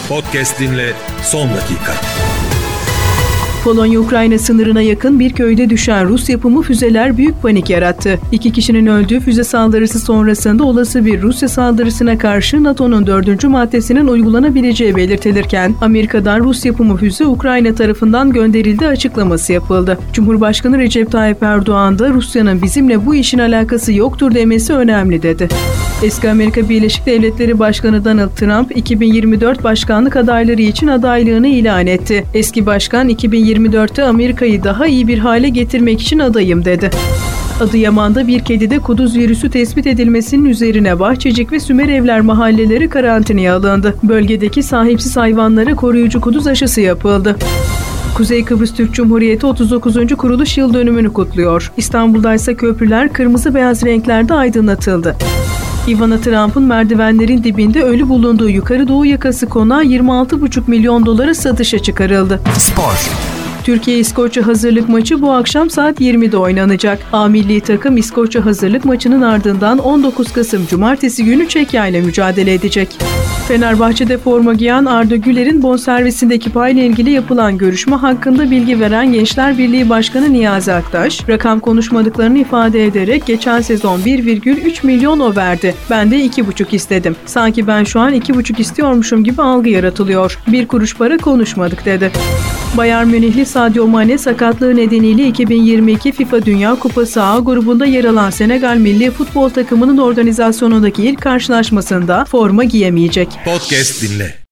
Podcast dinle son dakika. Polonya-Ukrayna sınırına yakın bir köyde düşen Rus yapımı füzeler büyük panik yarattı. 2 kişinin öldüğü füze saldırısı sonrasında olası bir Rusya saldırısına karşı NATO'nun 4. maddesinin uygulanabileceği belirtilirken, Amerika'dan Rus yapımı füze Ukrayna tarafından gönderildi açıklaması yapıldı. Cumhurbaşkanı Recep Tayyip Erdoğan da Rusya'nın bizimle bu işin alakası yoktur demesi önemli dedi. Eski Amerika Birleşik Devletleri Başkanı Donald Trump, 2024 başkanlık adayları için adaylığını ilan etti. Eski başkan, 2024'te Amerika'yı daha iyi bir hale getirmek için adayım dedi. Adıyaman'da bir kedide kuduz virüsü tespit edilmesinin üzerine Bahçecik ve Sümerevler mahalleleri karantinaya alındı. Bölgedeki sahipsiz hayvanlara koruyucu kuduz aşısı yapıldı. Kuzey Kıbrıs Türk Cumhuriyeti 39. kuruluş yıl dönümünü kutluyor. İstanbul'da ise köprüler kırmızı beyaz renklerde aydınlatıldı. Ivana Trump'ın merdivenlerin dibinde ölü bulunduğu Yukarı Doğu yakası konağı 26,5 milyon dolara satışa çıkarıldı. Spor. Türkiye-İskoçya hazırlık maçı bu akşam saat 20'de oynanacak. A milli takım İskoçya hazırlık maçının ardından 19 Kasım Cumartesi günü Çekya ile mücadele edecek. Fenerbahçe'de forma giyen Arda Güler'in bonservisindeki payla ilgili yapılan görüşme hakkında bilgi veren Gençler Birliği Başkanı Niyazi Aktaş, rakam konuşmadıklarını ifade ederek geçen sezon 1,3 milyon o verdi. Ben de 2,5 istedim. Sanki ben şu an 2,5 istiyormuşum gibi algı yaratılıyor. 1 kuruş para konuşmadık dedi. Bayern Münihli Sadio Mane sakatlığı nedeniyle 2022 FIFA Dünya Kupası A grubunda yer alan Senegal milli futbol takımının organizasyonundaki ilk karşılaşmasında forma giyemeyecek. Podcast dinle.